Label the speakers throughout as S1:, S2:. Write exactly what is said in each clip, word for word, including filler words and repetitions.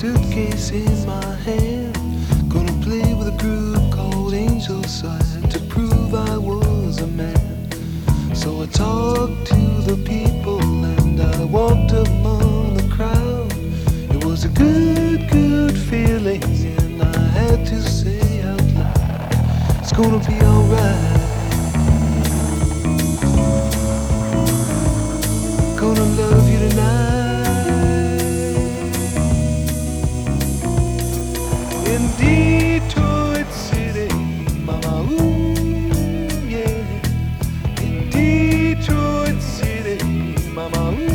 S1: suitcase in my hand, gonna play with a group called Angel Side to prove I was a man. So I talked to the people and I walked among the crowd. It was a good, good feeling, and I had to say out loud, it's gonna be alright. Gonna love you tonight. In Detroit City, mama, ooh, yeah. In Detroit City, mama, ooh.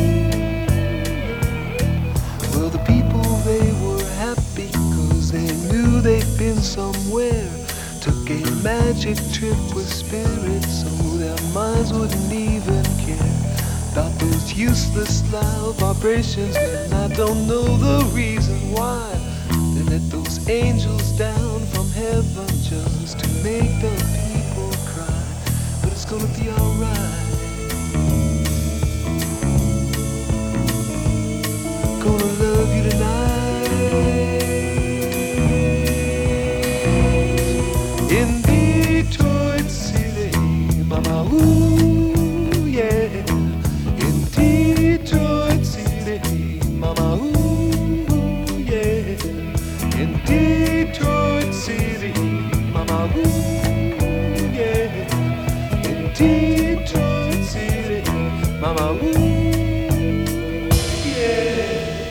S1: Well, the people, they were happy, cause they knew they'd been somewhere. Took a magic trip with spirits, so their minds wouldn't even care about those useless loud vibrations. And I don't know the reason why they let those angels down from heaven just to make the people cry. But it's gonna be alright. Gonna love you tonight. In Detroit City, mama, ooh, yeah. In Detroit City, mama, ooh, yeah. In Detroit City, mama, ooh, yeah. In Detroit City, mama, ooh, yeah.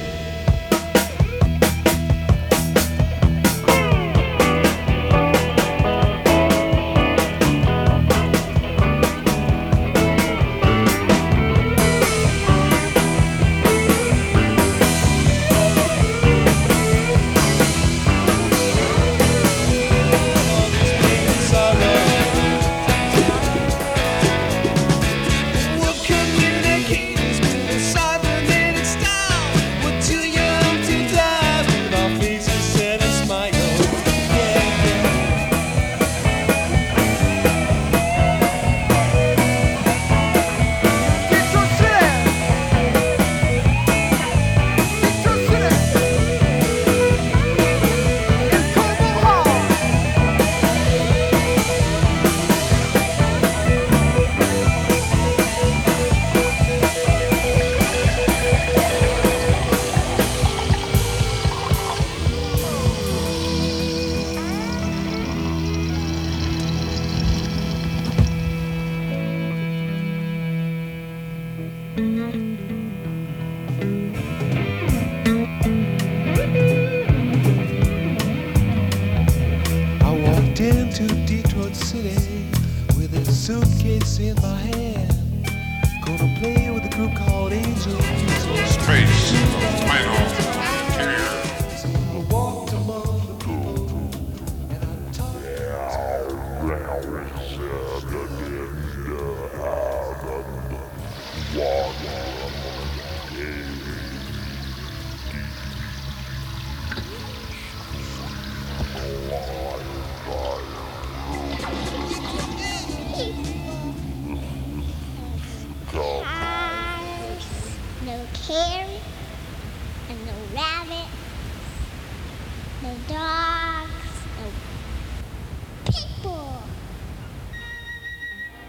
S1: Into Detroit City with a suitcase in my hand, gonna play with a group called Angel.
S2: Space, final carrier.
S1: I walked among the people and I talked
S3: no carrot, and no rabbit, no dog.